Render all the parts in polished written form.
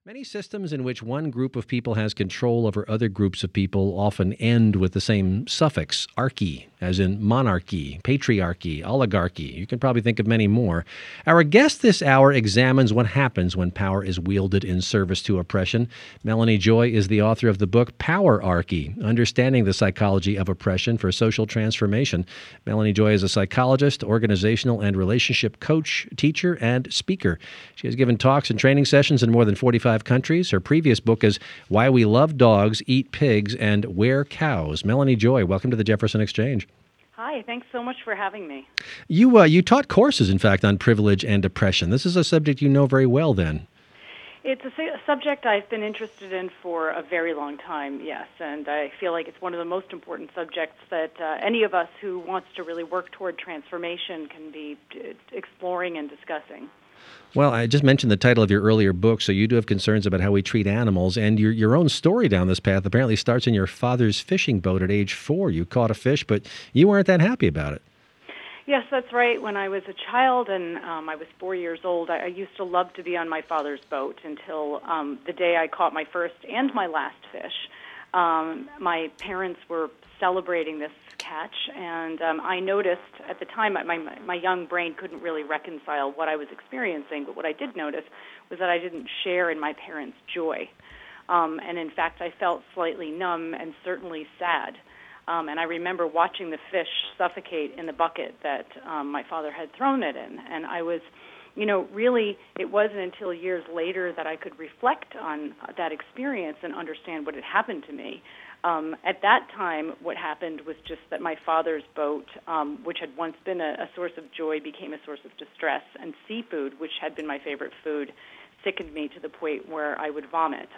Many systems in which one group of people has control over other groups of people often end with the same suffix, archy, as in monarchy, patriarchy, oligarchy. You can probably think of many more. Our guest this hour examines what happens when power is wielded in service to oppression. Melanie Joy is the author of the book Powerarchy, Understanding the Psychology of Oppression for Social Transformation. Melanie Joy is a psychologist, organizational and relationship coach, teacher, and speaker. She has given talks and training sessions in more than 45 countries. Her previous book is Why We Love Dogs, Eat Pigs, and Wear Cows. Melanie Joy, welcome to the Jefferson Exchange. Hi, thanks so much for having me. You taught courses, in fact, on privilege and oppression. This is a subject you know very well, then. It's a subject I've been interested in for a very long time, yes, and I feel like it's one of the most important subjects that any of us who wants to really work toward transformation can be exploring and discussing. Well, I just mentioned the title of your earlier book, so you do have concerns about how we treat animals, and your own story down this path apparently starts in your father's fishing boat at age 4. You caught a fish, but you weren't that happy about it. Yes, that's right. When I was a child and I was 4 years old, I used to love to be on my father's boat until the day I caught my first and my last fish. My parents were celebrating this catch, and I noticed at the time my young brain couldn't really reconcile what I was experiencing, but what I did notice was that I didn't share in my parents' joy. And in fact, I felt slightly numb and certainly sad. And I remember watching the fish suffocate in the bucket that my father had thrown it in. And I was, really, it wasn't until years later that I could reflect on that experience and understand what had happened to me. At that time, what happened was just that my father's boat, which had once been a source of joy, became a source of distress, and seafood, which had been my favorite food, sickened me to the point where I would vomit.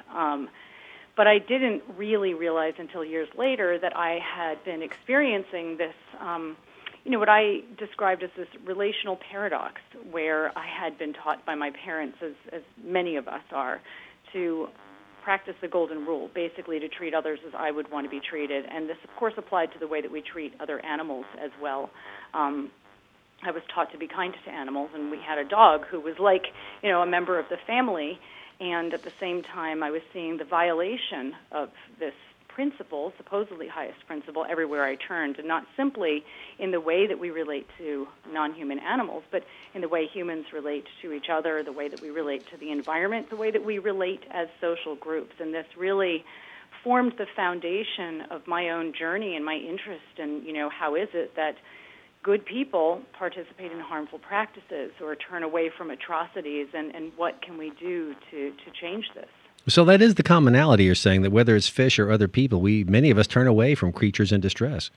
But I didn't really realize until years later that I had been experiencing this, what I described as this relational paradox, where I had been taught by my parents, as many of us are, to practice the golden rule, basically to treat others as I would want to be treated. And this, of course, applied to the way that we treat other animals as well. I was taught to be kind to animals, and we had a dog who was like, a member of the family. And at the same time, I was seeing the violation of this principle, supposedly highest principle, everywhere I turned, and not simply in the way that we relate to non-human animals, but in the way humans relate to each other, the way that we relate to the environment, the way that we relate as social groups. And this really formed the foundation of my own journey and my interest in, how is it that good people participate in harmful practices or turn away from atrocities, and what can we do to change this? So that is the commonality you're saying, that whether it's fish or other people, many of us turn away from creatures in distress.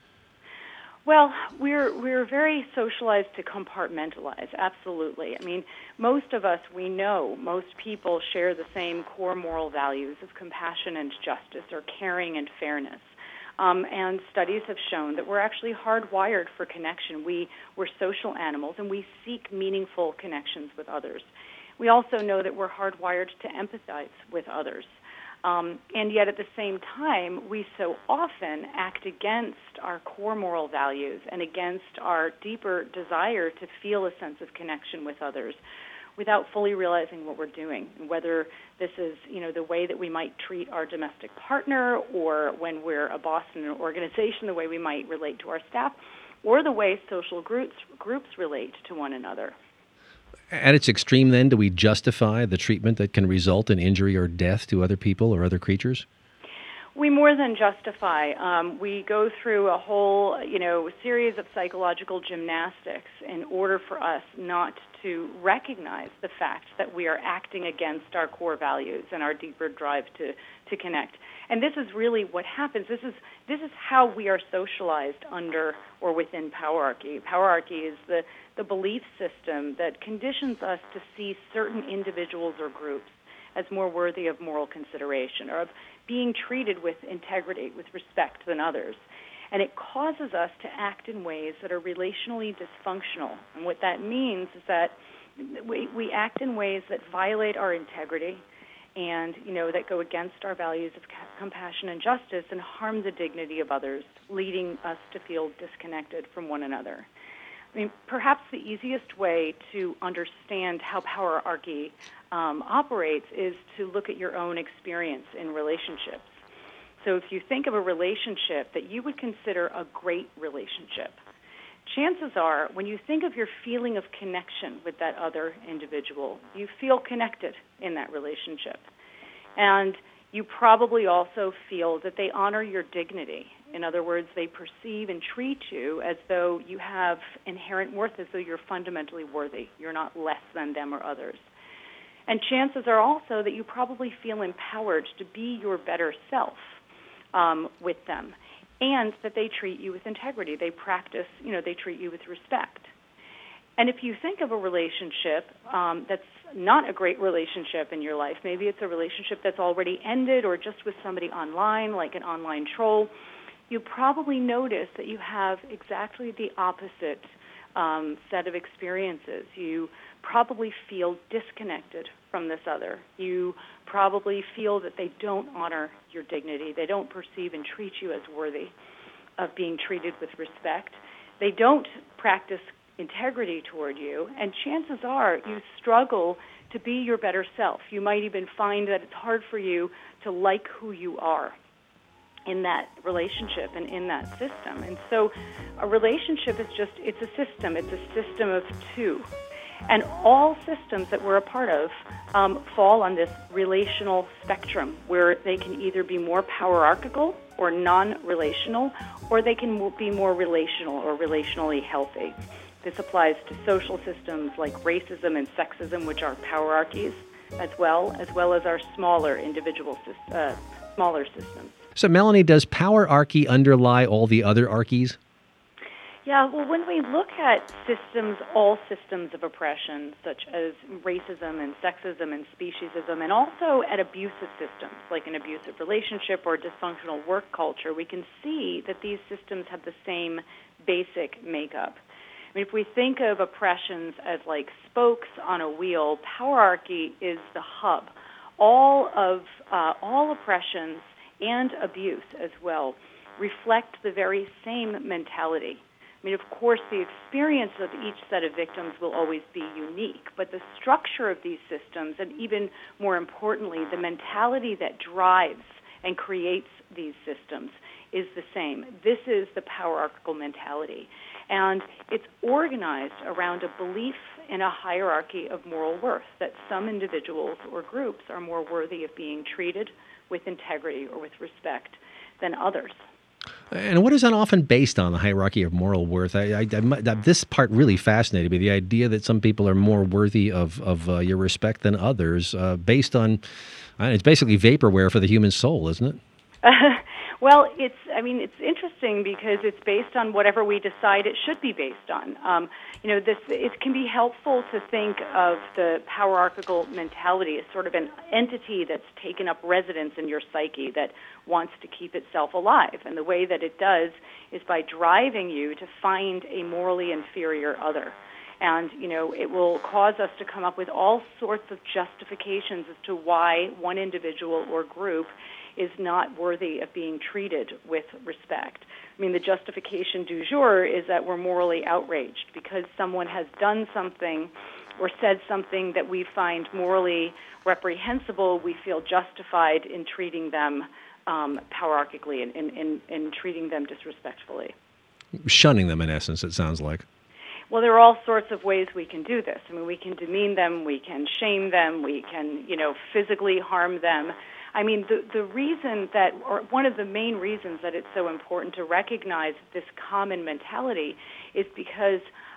Well, we're very socialized to compartmentalize, absolutely. I mean, most of us, we know, most people share the same core moral values of compassion and justice, or caring and fairness. And studies have shown that we're actually hardwired for connection. We're social animals, and we seek meaningful connections with others. We also know that we're hardwired to empathize with others. And yet at the same time, we so often act against our core moral values and against our deeper desire to feel a sense of connection with others without fully realizing what we're doing, whether this is, the way that we might treat our domestic partner, or when we're a boss in an organization, the way we might relate to our staff, or the way social groups relate to one another. At its extreme, then, do we justify the treatment that can result in injury or death to other people or other creatures? We more than justify. We go through a whole, series of psychological gymnastics in order for us not to recognize the fact that we are acting against our core values and our deeper drive to connect. And this is really what happens. This is how we are socialized under or within powerarchy. Powerarchy is the belief system that conditions us to see certain individuals or groups as more worthy of moral consideration, or of being treated with integrity, with respect than others. And it causes us to act in ways that are relationally dysfunctional. And what that means is that we act in ways that violate our integrity and, that go against our values of compassion and justice and harm the dignity of others, leading us to feel disconnected from one another. I mean, perhaps the easiest way to understand how powerarchy operates is to look at your own experience in relationships. So if you think of a relationship that you would consider a great relationship, chances are when you think of your feeling of connection with that other individual, you feel connected in that relationship. And you probably also feel that they honor your dignity. In other words, they perceive and treat you as though you have inherent worth, as though you're fundamentally worthy. You're not less than them or others. And chances are also that you probably feel empowered to be your better self with them, and that they treat you with integrity. They practice, they treat you with respect. And if you think of a relationship that's not a great relationship in your life, maybe it's a relationship that's already ended or just with somebody online, like an online troll, you probably notice that you have exactly the opposite set of experiences. You probably feel disconnected from this other. You probably feel that they don't honor your dignity. They don't perceive and treat you as worthy of being treated with respect. They don't practice integrity toward you, and chances are you struggle to be your better self. You might even find that it's hard for you to like who you are in that relationship and in that system. And so a relationship is it's a system. It's a system of two. And all systems that we're a part of fall on this relational spectrum, where they can either be more powerarchical or non-relational, or they can be more relational or relationally healthy. This applies to social systems like racism and sexism, which are powerarchies, as well as our smaller individual smaller systems. So, Melanie, does powerarchy underlie all the other archies? Yeah, well, when we look at systems, all systems of oppression, such as racism and sexism and speciesism, and also at abusive systems, like an abusive relationship or dysfunctional work culture, we can see that these systems have the same basic makeup. I mean, if we think of oppressions as like spokes on a wheel, powerarchy is the hub. All oppressions and abuse as well reflect the very same mentality. I mean, of course, the experience of each set of victims will always be unique, but the structure of these systems, and even more importantly, the mentality that drives and creates these systems, is the same. This is the powerarchical mentality. And it's organized around a belief in a hierarchy of moral worth, that some individuals or groups are more worthy of being treated with integrity or with respect than others. And what is that often based on, the hierarchy of moral worth? This part really fascinated me, the idea that some people are more worthy of your respect than others, based on, it's basically vaporware for the human soul, isn't it? Well, it's interesting because it's based on whatever we decide it should be based on. It can be helpful to think of the powerarchical mentality as sort of an entity that's taken up residence in your psyche that wants to keep itself alive. And the way that it does is by driving you to find a morally inferior other. And, it will cause us to come up with all sorts of justifications as to why one individual or group is not worthy of being treated with respect. I mean, the justification du jour is that we're morally outraged because someone has done something or said something that we find morally reprehensible. We feel justified in treating them powerarchically and in treating them disrespectfully. Shunning them, in essence, it sounds like. Well, there are all sorts of ways we can do this. I mean, we can demean them, we can shame them, we can, physically harm them. I mean, the reason that, or one of the main reasons that it's so important to recognize this common mentality is because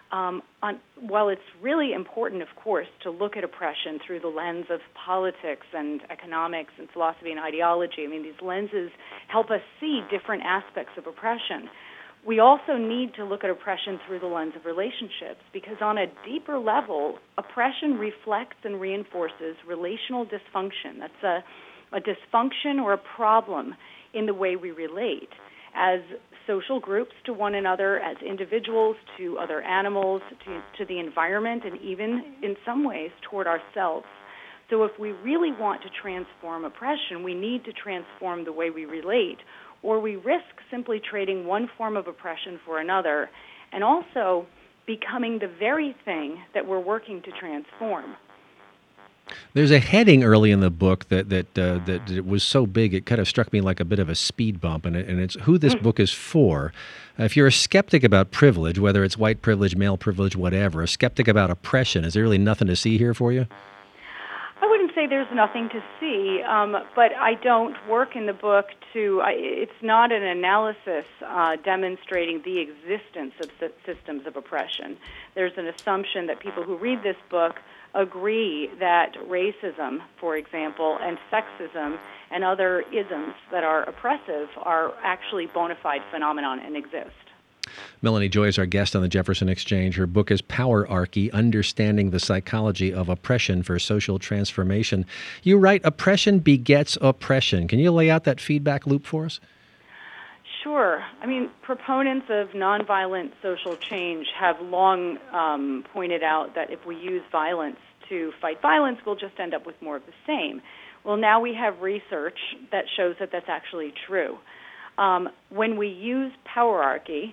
while it's really important, of course, to look at oppression through the lens of politics and economics and philosophy and ideology, I mean, these lenses help us see different aspects of oppression. We also need to look at oppression through the lens of relationships because on a deeper level, oppression reflects and reinforces relational dysfunction. That's a dysfunction or a problem in the way we relate as social groups to one another, as individuals to other animals, to the environment, and even in some ways toward ourselves. So if we really want to transform oppression, we need to transform the way we relate, or we risk simply trading one form of oppression for another. And also, becoming the very thing that we're working to transform. There's a heading early in the book that it was so big it kind of struck me like a bit of a speed bump, and it's who this book is for. If you're a skeptic about privilege, whether it's white privilege, male privilege, whatever, a skeptic about oppression, is there really nothing to see here for you? I wouldn't say there's nothing to see, but I don't work in the book it's not an analysis demonstrating the existence of systems of oppression. There's an assumption that people who read this book agree that racism, for example, and sexism and other isms that are oppressive are actually bona fide phenomenon and exist. Melanie Joy is our guest on the Jefferson Exchange. Her book is Powerarchy, Understanding the Psychology of Oppression for Social Transformation. You write, oppression begets oppression. Can you lay out that feedback loop for us? Sure. I mean, proponents of nonviolent social change have long pointed out that if we use violence to fight violence, we'll just end up with more of the same. Well, now we have research that shows that that's actually true. When we use powerarchy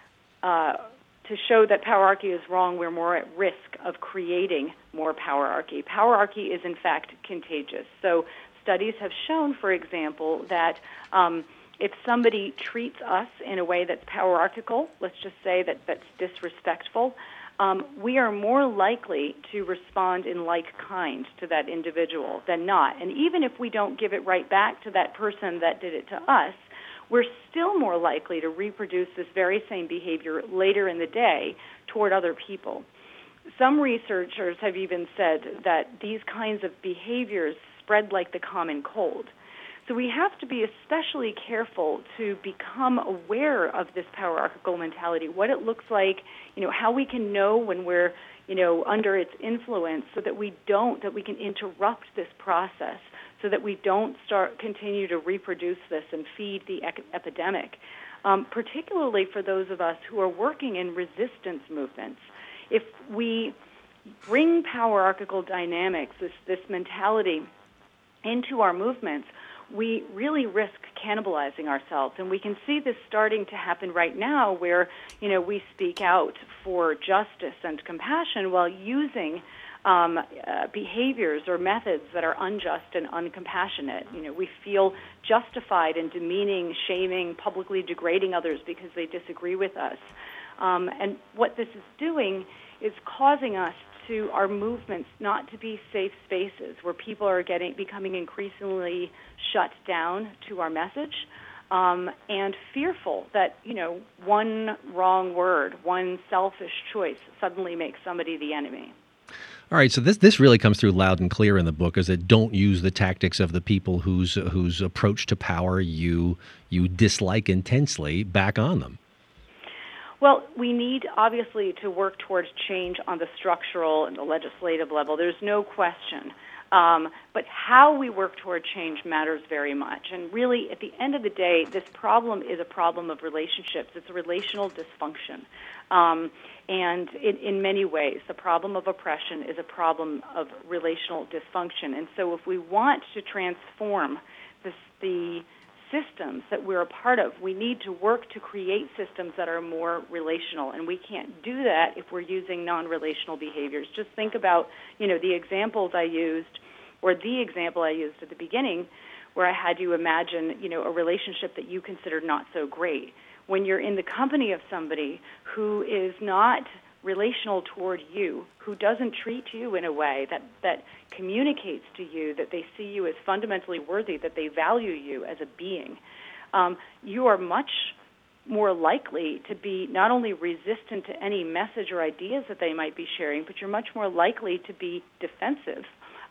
to show that powerarchy is wrong, we're more at risk of creating more powerarchy. Powerarchy is, in fact, contagious. So studies have shown, for example, that if somebody treats us in a way that's powerarchical, let's just say that's disrespectful, we are more likely to respond in like kind to that individual than not. And even if we don't give it right back to that person that did it to us, we're still more likely to reproduce this very same behavior later in the day toward other people. Some researchers have even said that these kinds of behaviors spread like the common cold. So we have to be especially careful to become aware of this powerarchical mentality, what it looks like, how we can know when we're, under its influence so that we can interrupt this process so that we don't continue to reproduce this and feed the epidemic, particularly for those of us who are working in resistance movements. If we bring powerarchical dynamics, this mentality, into our movements, we really risk cannibalizing ourselves. And we can see this starting to happen right now where, we speak out for justice and compassion while using behaviors or methods that are unjust and uncompassionate. We feel justified in demeaning, shaming, publicly degrading others because they disagree with us. And what this is doing is causing our movements not to be safe spaces where people are becoming increasingly shut down to our message, and fearful that, one wrong word, one selfish choice suddenly makes somebody the enemy. All right, so this really comes through loud and clear in the book, is that don't use the tactics of the people whose approach to power you dislike intensely back on them. Well, we need, obviously, to work towards change on the structural and the legislative level. There's no question. But how we work toward change matters very much. And really, at the end of the day, this problem is a problem of relationships. It's a relational dysfunction. And in many ways, the problem of oppression is a problem of relational dysfunction. And so if we want to transform the systems that we're a part of, we need to work to create systems that are more relational, and we can't do that if we're using non-relational behaviors. Just think about, the examples I used, or the example I used at the beginning, where I had you imagine, a relationship that you consider not so great. When you're in the company of somebody who is not relational toward you, who doesn't treat you in a way that communicates to you that they see you as fundamentally worthy, that they value you as a being, you are much more likely to be not only resistant to any message or ideas that they might be sharing, but you're much more likely to be defensive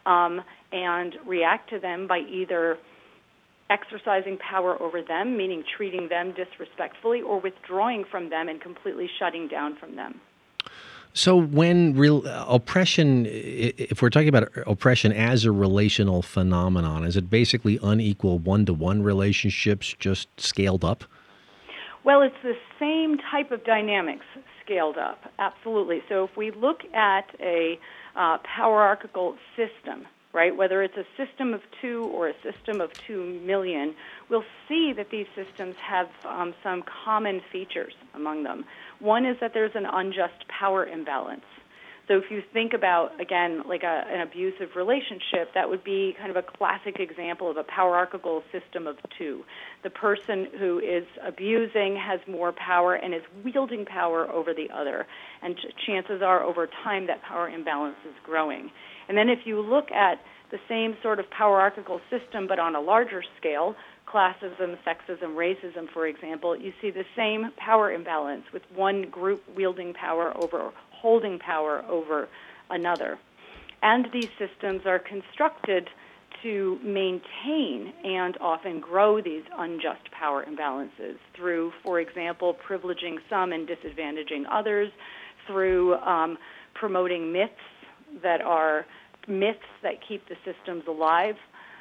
and react to them by either exercising power over them, meaning treating them disrespectfully, or withdrawing from them and completely shutting down from them. So when oppression, if we're talking about oppression as a relational phenomenon, is it basically unequal one-to-one relationships just scaled up? Well, it's the same type of dynamics scaled up, absolutely. So if we look at a powerarchical system, right? Whether it's a system of 2 or a system of 2 million, we'll see that these systems have some common features among them. One is that there's an unjust power imbalance. So if you think about, again, like an abusive relationship, that would be kind of a classic example of a hierarchical system of 2. The person who is abusing has more power and is wielding power over the other. And chances are over time that power imbalance is growing. And then if you look at the same sort of hierarchical system but on a larger scale, classism, sexism, racism, for example, you see the same power imbalance with one group wielding power over holding power over another. And these systems are constructed to maintain and often grow these unjust power imbalances through, for example, privileging some and disadvantaging others, through promoting myths that keep the systems alive.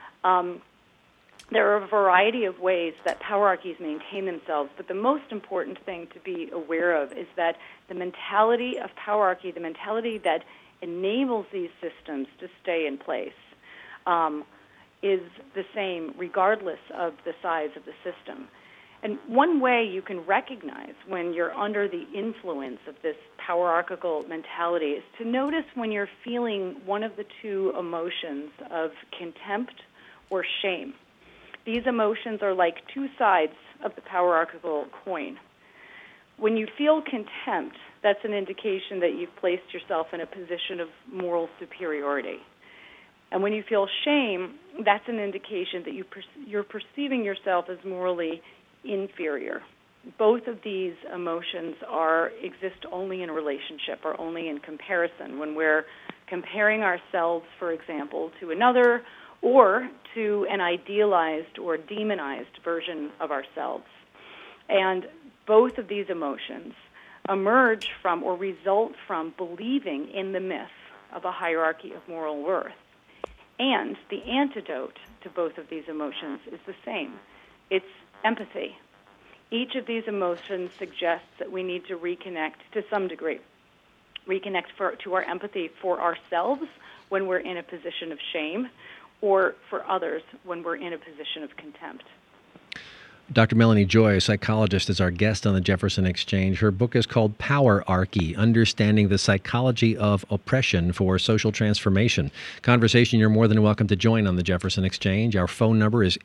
There are a variety of ways that powerarchies maintain themselves, but the most important thing to be aware of is that the mentality of powerarchy, the mentality that enables these systems to stay in place, is the same regardless of the size of the system. And one way you can recognize when you're under the influence of this powerarchical mentality is to notice when you're feeling one of the two emotions of contempt or shame. These emotions are like two sides of the powerarchical coin. When you feel contempt, that's an indication that you've placed yourself in a position of moral superiority. And when you feel shame, that's an indication that you're perceiving yourself as morally inferior. Both of these emotions exist only in a relationship or only in comparison. When we're comparing ourselves, for example, to another or to an idealized or demonized version of ourselves. And both of these emotions emerge from or result from believing in the myth of a hierarchy of moral worth. And the antidote to both of these emotions is the same. It's empathy. Each of these emotions suggests that we need to reconnect to some degree. Reconnect to our empathy for ourselves when we're in a position of shame, or for others when we're in a position of contempt. Dr. Melanie Joy, a psychologist, is our guest on the Jefferson Exchange. Her book is called Powerarchy, Understanding the Psychology of Oppression for Social Transformation. Conversation you're more than welcome to join on the Jefferson Exchange. Our phone number is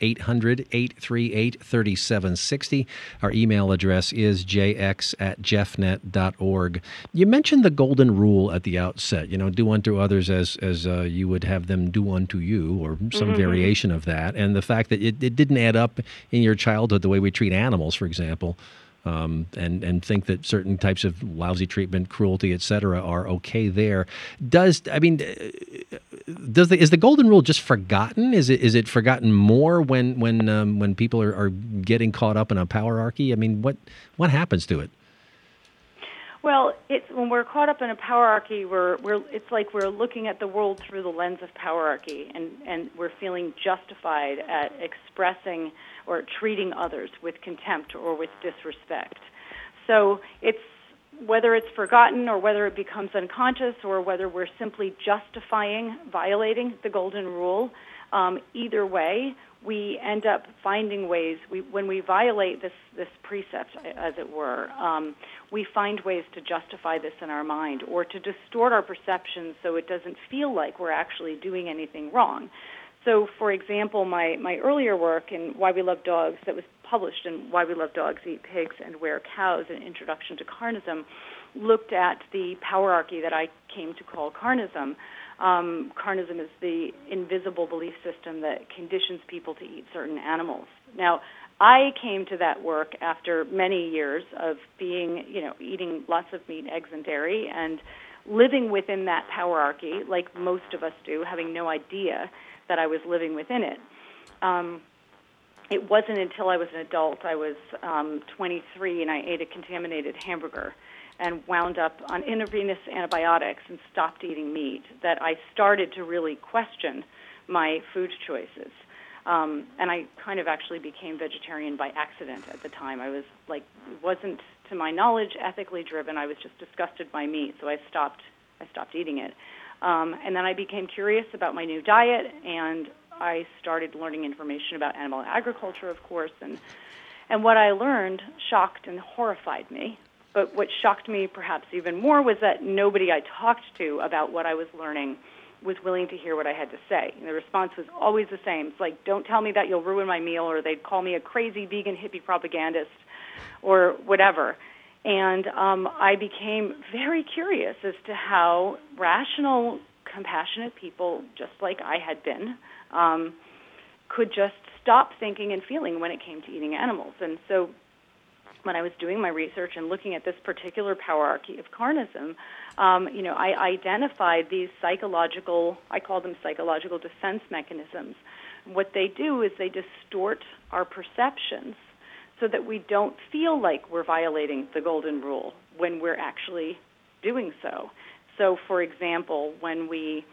800-838-3760. Our email address is jx@jeffnet.org. You mentioned the golden rule at the outset, do unto others as you would have them do unto you, or some variation of that, and the fact that it didn't add up in your childhood the way we treat animals, for example, and think that certain types of lousy treatment, cruelty, etc., are okay there. Is the golden rule just forgotten? Is it forgotten more when people are getting caught up in a powerarchy? I mean, what happens to it? Well, when we're caught up in a powerarchy, it's like we're looking at the world through the lens of powerarchy, and we're feeling justified at expressing or treating others with contempt or with disrespect. So whether it's forgotten or whether it becomes unconscious or whether we're simply justifying violating the golden rule, either way, we end up finding ways, when we violate this precept, as it were, we find ways to justify this in our mind or to distort our perceptions so it doesn't feel like we're actually doing anything wrong. So, for example, my earlier work in Why We Love Dogs, that was published in Why We Love Dogs, Eat Pigs, and Wear Cows, an introduction to carnism, looked at the powerarchy that I came to call carnism. Carnism is the invisible belief system that conditions people to eat certain animals. Now, I came to that work after many years of eating lots of meat, eggs, and dairy, and living within that powerarchy, like most of us do, having no idea that I was living within it. It wasn't until I was an adult, I was 23, and I ate a contaminated hamburger and wound up on intravenous antibiotics and stopped eating meat, that I started to really question my food choices. And I kind of actually became vegetarian by accident at the time. I was it wasn't, to my knowledge, ethically driven. I was just disgusted by meat, so I stopped eating it. And then I became curious about my new diet, and I started learning information about animal agriculture, of course, and what I learned shocked and horrified me. But what shocked me perhaps even more was that nobody I talked to about what I was learning was willing to hear what I had to say. And the response was always the same. It's like, don't tell me that you'll ruin my meal, or they'd call me a crazy vegan hippie propagandist or whatever. And I became very curious as to how rational, compassionate people, just like I had been, could just stop thinking and feeling when it came to eating animals. And so when I was doing my research and looking at this particular powerarchy of carnism, I identified these psychological, I call them psychological defense mechanisms. What they do is they distort our perceptions so that we don't feel like we're violating the golden rule when we're actually doing so. So, for example, when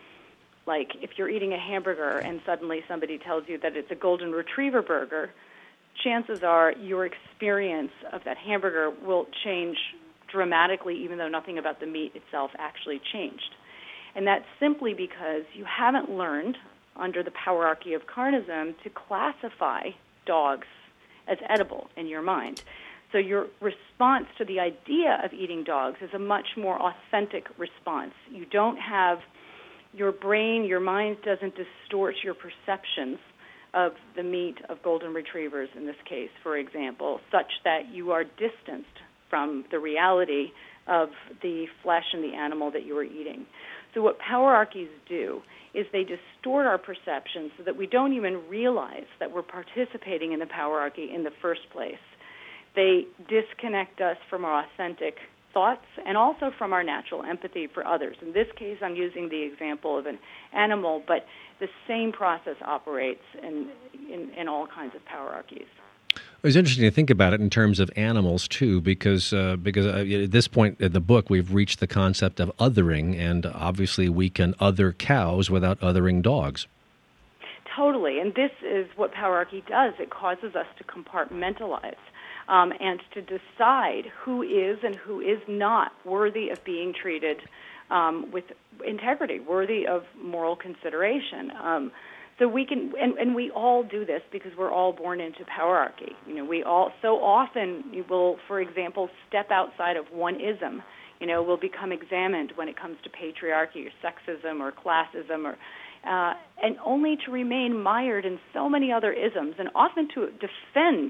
if you're eating a hamburger and suddenly somebody tells you that it's a golden retriever burger, chances are your experience of that hamburger will change dramatically, even though nothing about the meat itself actually changed. And that's simply because you haven't learned, under the powerarchy of carnism, to classify dogs as edible in your mind. So your response to the idea of eating dogs is a much more authentic response. You don't have your brain, your mind doesn't distort your perceptions of the meat of golden retrievers, in this case, for example, such that you are distanced from the reality of the flesh and the animal that you are eating. So what powerarchies do is they distort our perceptions so that we don't even realize that we're participating in the powerarchy in the first place. They disconnect us from our authentic thoughts and also from our natural empathy for others. In this case, I'm using the example of an animal, but the same process operates in all kinds of powerarchies. It's interesting to think about it in terms of animals, too, because at this point in the book, we've reached the concept of othering, and obviously we can other cows without othering dogs. Totally, and this is what powerarchy does. It causes us to compartmentalize and to decide who is and who is not worthy of being treated with integrity, worthy of moral consideration. So we can, and we all do this because we're all born into powerarchy. We all so often will, for example, step outside of one ism. Will become examined when it comes to patriarchy or sexism or classism, or and only to remain mired in so many other isms, and often to defend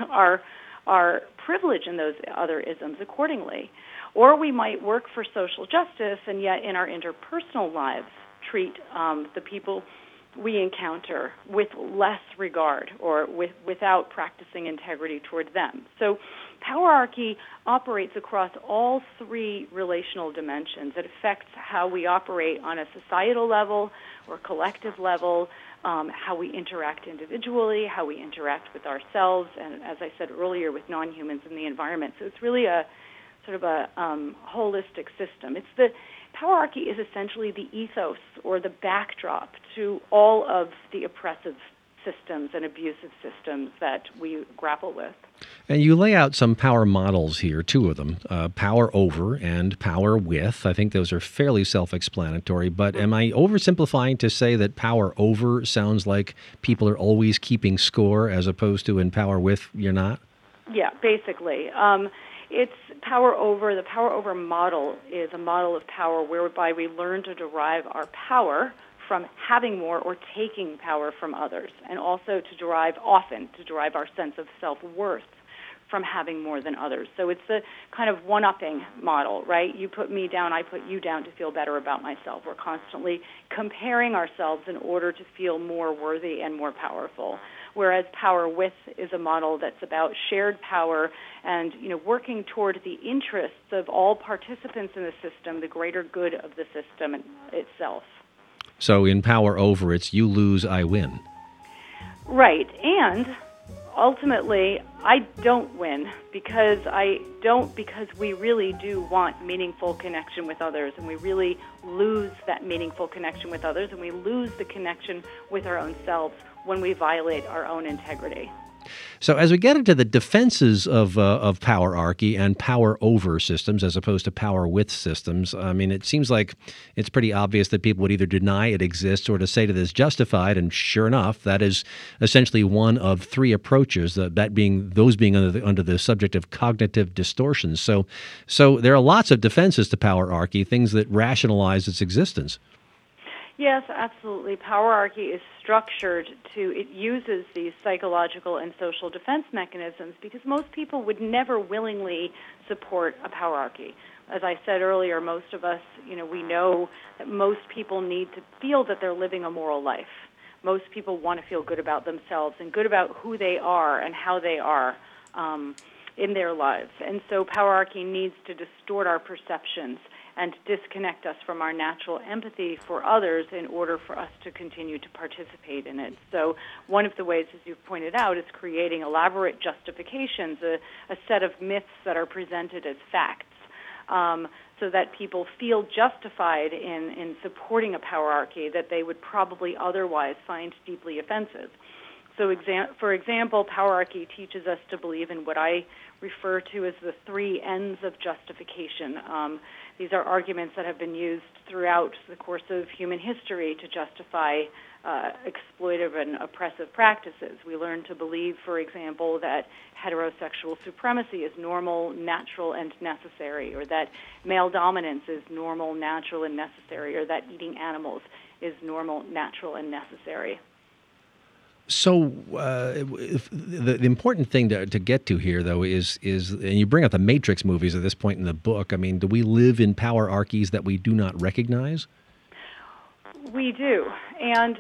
our privilege in those other isms accordingly. Or we might work for social justice, and yet in our interpersonal lives treat the people we encounter with less regard or without practicing integrity toward them. So powerarchy operates across all three relational dimensions. It affects how we operate on a societal level or collective level, how we interact individually, how we interact with ourselves, and as I said earlier, with non-humans in the environment. So it's really a sort of a holistic system. Powerarchy is essentially the ethos or the backdrop to all of the oppressive systems and abusive systems that we grapple with. And you lay out some power models here, two of them, power over and power with. I think those are fairly self-explanatory, but am I oversimplifying to say that power over sounds like people are always keeping score as opposed to in power with, you're not? Yeah, basically. It's power over. The power over model is a model of power whereby we learn to derive our power from having more or taking power from others, and also to derive our sense of self-worth from having more than others. So it's a kind of one-upping model, right? You put me down, I put you down to feel better about myself. We're constantly comparing ourselves in order to feel more worthy and more powerful. Whereas power with is a model that's about shared power and, working toward the interests of all participants in the system, the greater good of the system itself. So in power over, it's you lose, I win. Right, and ultimately, I don't win because we really do want meaningful connection with others, and we really lose that meaningful connection with others, and we lose the connection with our own selves when we violate our own integrity. So as we get into the defenses of powerarchy and power over systems as opposed to power with systems, I mean, it seems like it's pretty obvious that people would either deny it exists or to say that it's justified. And sure enough, that is essentially one of three approaches. That being under the subject of cognitive distortions. So there are lots of defenses to powerarchy, things that rationalize its existence. Yes, absolutely. Powerarchy is structured it uses these psychological and social defense mechanisms because most people would never willingly support a powerarchy. As I said earlier, most of us, we know that most people need to feel that they're living a moral life. Most people want to feel good about themselves and good about who they are and how they are in their lives. And so powerarchy needs to distort our perceptions and disconnect us from our natural empathy for others in order for us to continue to participate in it. So one of the ways, as you've pointed out, is creating elaborate justifications, a set of myths that are presented as facts, so that people feel justified in supporting a powerarchy that they would probably otherwise find deeply offensive. So, for example, powerarchy teaches us to believe in what I refer to as the three ends of justification. These are arguments that have been used throughout the course of human history to justify exploitive and oppressive practices. We learn to believe, for example, that heterosexual supremacy is normal, natural, and necessary, or that male dominance is normal, natural, and necessary, or that eating animals is normal, natural, and necessary. So the important thing to get to here, though, is and you bring up the Matrix movies at this point in the book. I mean, do we live in powerarchies that we do not recognize? We do, and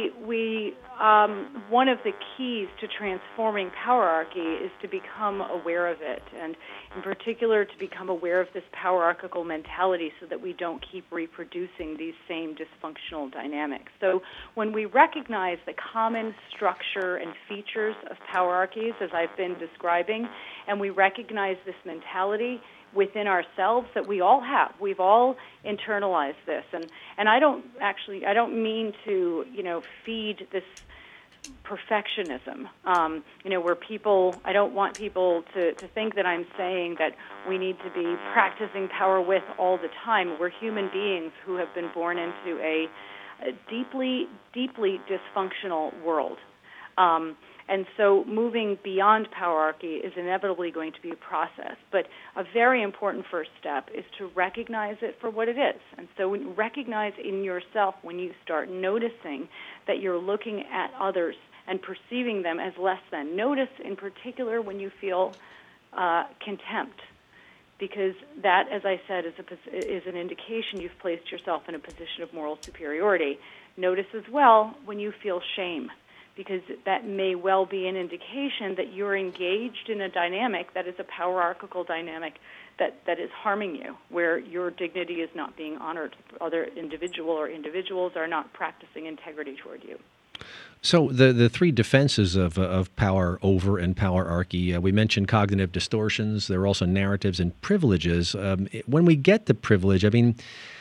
one of the keys to transforming powerarchy is to become aware of it, and in particular to become aware of this powerarchical mentality so that we don't keep reproducing these same dysfunctional dynamics. So when we recognize the common structure and features of powerarchies, as I've been describing, and we recognize this mentality within ourselves that we all have. We've all internalized this. And I don't mean to, feed this perfectionism, where I don't want people to think that I'm saying that we need to be practicing power with all the time. We're human beings who have been born into a deeply, deeply dysfunctional world. And so moving beyond powerarchy is inevitably going to be a process. But a very important first step is to recognize it for what it is. And so when you recognize in yourself, when you start noticing that you're looking at others and perceiving them as less than. Notice in particular when you feel contempt, because that, as I said, is an indication you've placed yourself in a position of moral superiority. Notice as well when you feel shame, because that may well be an indication that you're engaged in a dynamic that is a powerarchical dynamic that is harming you, where your dignity is not being honored. Other individuals are not practicing integrity toward you. So the three defenses of power over and powerarchy, we mentioned cognitive distortions. There are also narratives and privileges. When we get to privilege, I mean,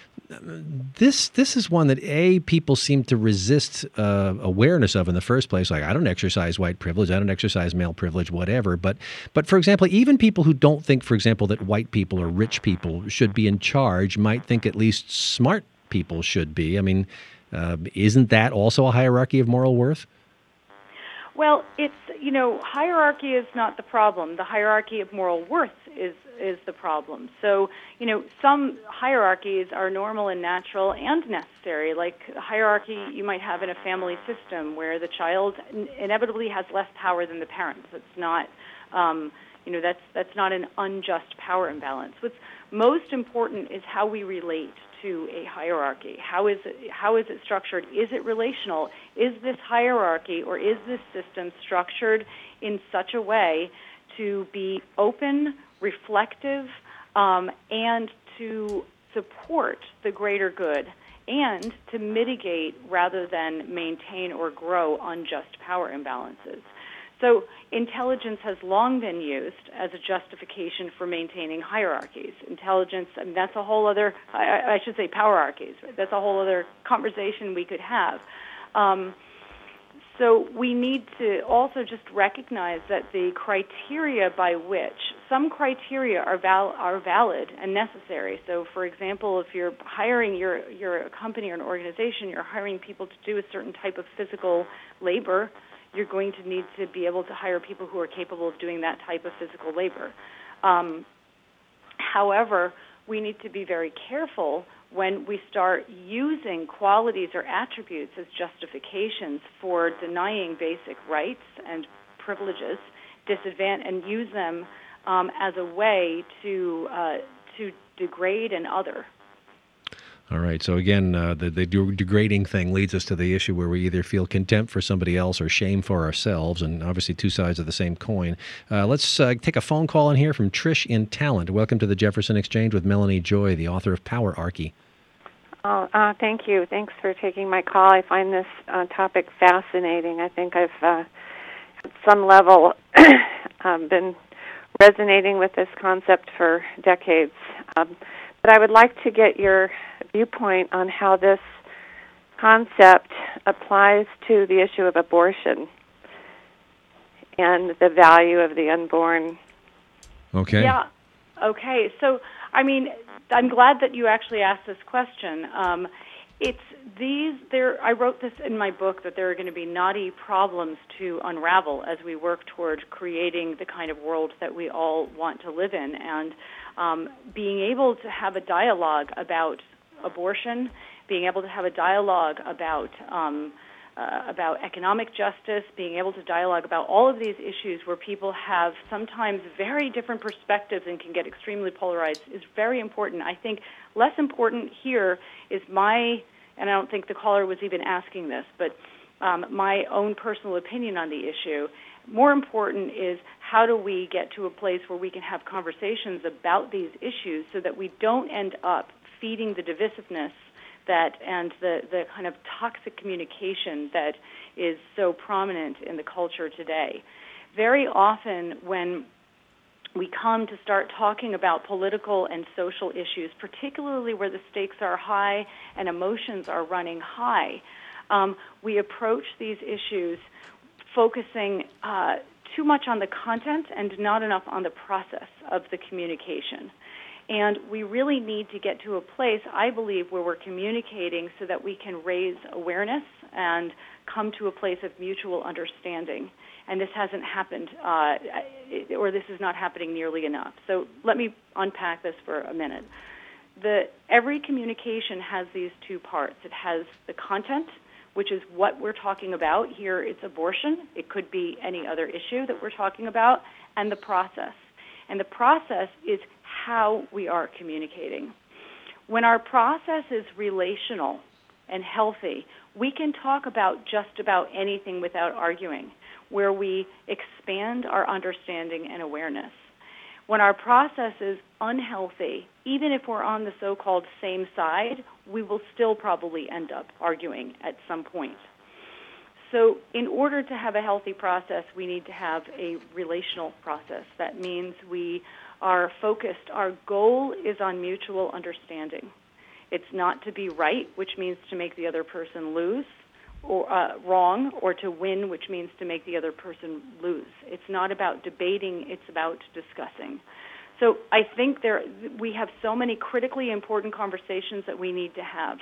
this is one that people seem to resist awareness of in the first place. Like, I don't exercise white privilege, I don't exercise male privilege, whatever. But for example, even people who don't think, for example, that white people or rich people should be in charge might think at least smart people should be. I mean, isn't that also a hierarchy of moral worth? Well, it's, hierarchy is not the problem. The hierarchy of moral worth is the problem. So, some hierarchies are normal and natural and necessary. Like hierarchy you might have in a family system where the child inevitably has less power than the parents. It's not, that's not an unjust power imbalance. What's most important is how we relate to a hierarchy. How is it structured? Is it relational? Is this hierarchy or is this system structured in such a way to be open, reflective, and to support the greater good, and to mitigate rather than maintain or grow unjust power imbalances? So intelligence has long been used as a justification for maintaining hierarchies. Intelligence, that's a whole other, I should say powerarchies, right? That's a whole other conversation we could have. So we need to also just recognize that the criteria by which some criteria are valid and necessary. So, for example, if you're hiring you're a company or an organization, you're hiring people to do a certain type of physical labor, you're going to need to be able to hire people who are capable of doing that type of physical labor. However, we need to be very careful when we start using qualities or attributes as justifications for denying basic rights and privileges, and use them as a way to degrade an other. All right. So again, the degrading thing leads us to the issue where we either feel contempt for somebody else or shame for ourselves, and obviously two sides of the same coin. Let's take a phone call in here from Trish in Talent. Welcome to the Jefferson Exchange with Melanie Joy, the author of Powerarchy. Thank you. Thanks for taking my call. I find this topic fascinating. I think I've, at some level, been resonating with this concept for decades. But I would like to get your viewpoint on how this concept applies to the issue of abortion and the value of the unborn. Okay. Yeah. Okay. So, I mean, I'm glad that you actually asked this question. I wrote this in my book that there are going to be knotty problems to unravel as we work toward creating the kind of world that we all want to live in. And being able to have a dialogue about abortion, being able to have a dialogue about economic justice, being able to dialogue about all of these issues where people have sometimes very different perspectives and can get extremely polarized is very important. I think less important here is and I don't think the caller was even asking this, but my own personal opinion on the issue. More important is how do we get to a place where we can have conversations about these issues so that we don't end up feeding the divisiveness and the kind of toxic communication that is so prominent in the culture today. Very often when we come to start talking about political and social issues, particularly where the stakes are high and emotions are running high, we approach these issues focusing too much on the content and not enough on the process of the communication. And we really need to get to a place, I believe, where we're communicating so that we can raise awareness and come to a place of mutual understanding. And this hasn't happened, or this is not happening nearly enough. So let me unpack this for a minute. Every communication has these two parts. It has the content, which is what we're talking about. Here it's abortion. It could be any other issue that we're talking about, and the process. And the process is how we are communicating. When our process is relational and healthy, we can talk about just about anything without arguing, where we expand our understanding and awareness. When our process is unhealthy, even if we're on the so-called same side, we will still probably end up arguing at some point. So in order to have a healthy process, we need to have a relational process. That means we are focused. Our goal is on mutual understanding. It's not to be right, which means to make the other person lose, or wrong, or to win, which means to make the other person lose. It's not about debating, it's about discussing. So I think we have so many critically important conversations that we need to have.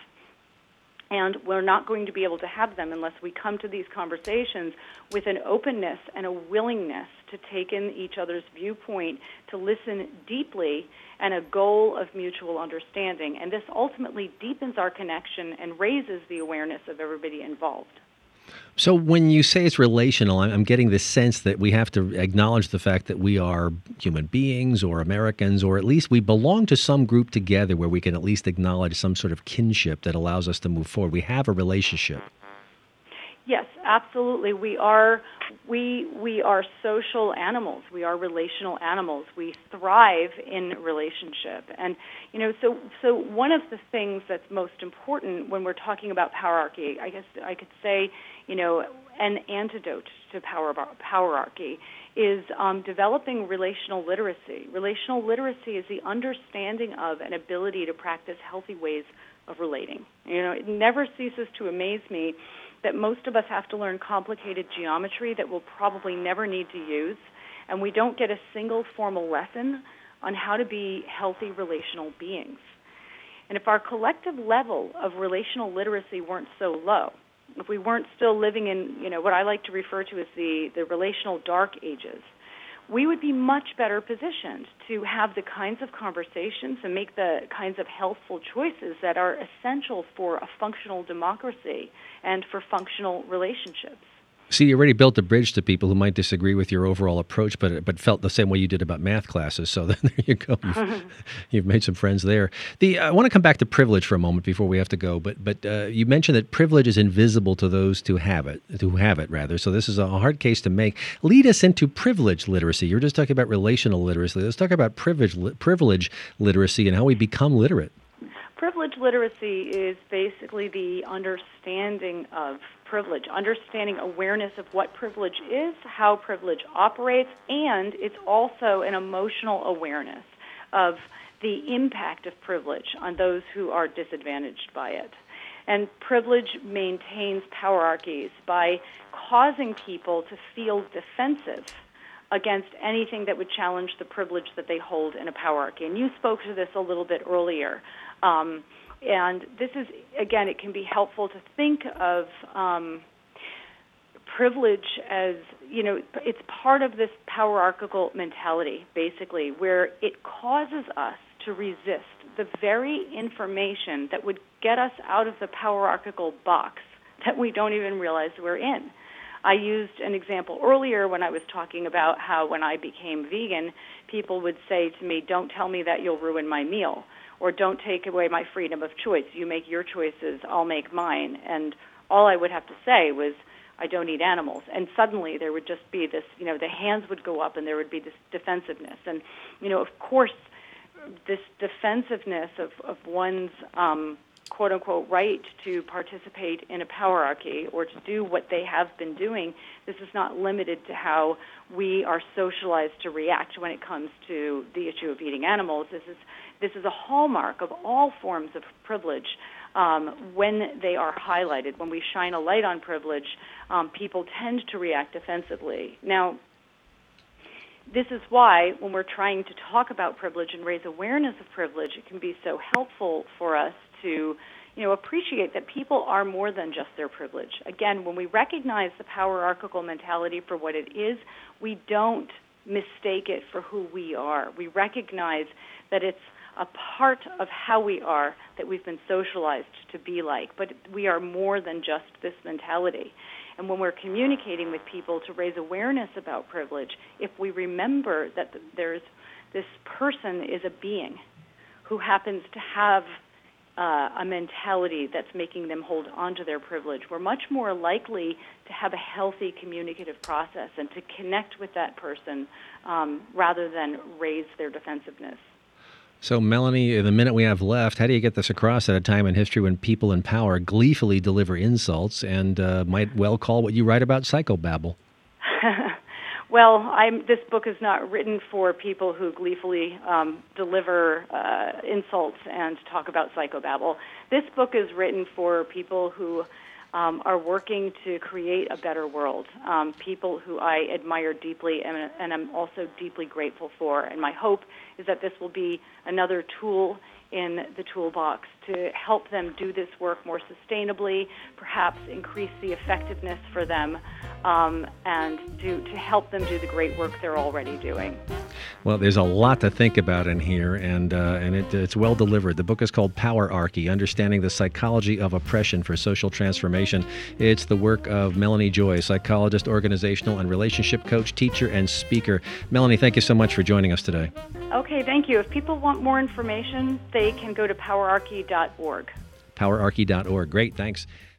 And we're not going to be able to have them unless we come to these conversations with an openness and a willingness to take in each other's viewpoint, to listen deeply, and a goal of mutual understanding. And this ultimately deepens our connection and raises the awareness of everybody involved. So when you say it's relational, I'm getting this sense that we have to acknowledge the fact that we are human beings or Americans, or at least we belong to some group together where we can at least acknowledge some sort of kinship that allows us to move forward. We have a relationship. Yes, absolutely. We are social animals. We are relational animals. We thrive in relationship. And, so one of the things that's most important when we're talking about powerarchy, I guess I could say, an antidote to powerarchy is developing relational literacy. Relational literacy is the understanding of and ability to practice healthy ways of relating. It never ceases to amaze me that most of us have to learn complicated geometry that we'll probably never need to use, and we don't get a single formal lesson on how to be healthy relational beings. And if our collective level of relational literacy weren't so low, if we weren't still living in, what I like to refer to as the relational dark ages, we would be much better positioned to have the kinds of conversations and make the kinds of healthful choices that are essential for a functional democracy and for functional relationships. See, you already built a bridge to people who might disagree with your overall approach, but felt the same way you did about math classes. So then there you go. You've made some friends there. I want to come back to privilege for a moment before we have to go. But you mentioned that privilege is invisible to those who have it. So this is a hard case to make. Lead us into privilege literacy. You were just talking about relational literacy. Let's talk about privilege literacy and how we become literate. Privilege literacy is basically the understanding of privilege, understanding awareness of what privilege is, how privilege operates, and it's also an emotional awareness of the impact of privilege on those who are disadvantaged by it. And privilege maintains powerarchies by causing people to feel defensive against anything that would challenge the privilege that they hold in a powerarchy. And you spoke to this a little bit earlier. And this is, again, it can be helpful to think of privilege as, it's part of this powerarchical mentality, basically, where it causes us to resist the very information that would get us out of the powerarchical box that we don't even realize we're in. I used an example earlier when I was talking about how when I became vegan, people would say to me, "Don't tell me that you'll ruin my meal," or "Don't take away my freedom of choice. You make your choices, I'll make mine." And all I would have to say was, "I don't eat animals." And suddenly there would just be this, the hands would go up and there would be this defensiveness. And, of course, this defensiveness of one's quote-unquote right to participate in a powerarchy or to do what they have been doing, this is not limited to how we are socialized to react when it comes to the issue of eating animals. This is a hallmark of all forms of privilege. When they are highlighted, when we shine a light on privilege, people tend to react defensively. Now, this is why when we're trying to talk about privilege and raise awareness of privilege, it can be so helpful for us to, appreciate that people are more than just their privilege. Again, when we recognize the powerarchical mentality for what it is, we don't mistake it for who we are. We recognize that it's a part of how we are that we've been socialized to be like, but we are more than just this mentality. And when we're communicating with people to raise awareness about privilege, if we remember that there's this person is a being who happens to have a mentality that's making them hold on to their privilege, we're much more likely to have a healthy communicative process and to connect with that person rather than raise their defensiveness. So, Melanie, in the minute we have left, how do you get this across at a time in history when people in power gleefully deliver insults and might well call what you write about psychobabble? Well, this book is not written for people who gleefully deliver insults and talk about psychobabble. This book is written for people who are working to create a better world, people who I admire deeply and I'm also deeply grateful for. And my hope is that this will be another tool in the toolbox to help them do this work more sustainably, perhaps increase the effectiveness for them, and to help them do the great work they're already doing. Well, there's a lot to think about in here, and it's well delivered. The book is called Powerarchy, Understanding the Psychology of Oppression for Social Transformation. It's the work of Melanie Joy, psychologist, organizational and relationship coach, teacher, and speaker. Melanie, thank you so much for joining us today. Okay, thank you. If people want more information, they can go to powerarchy.org. Powerarchy.org. Great, thanks.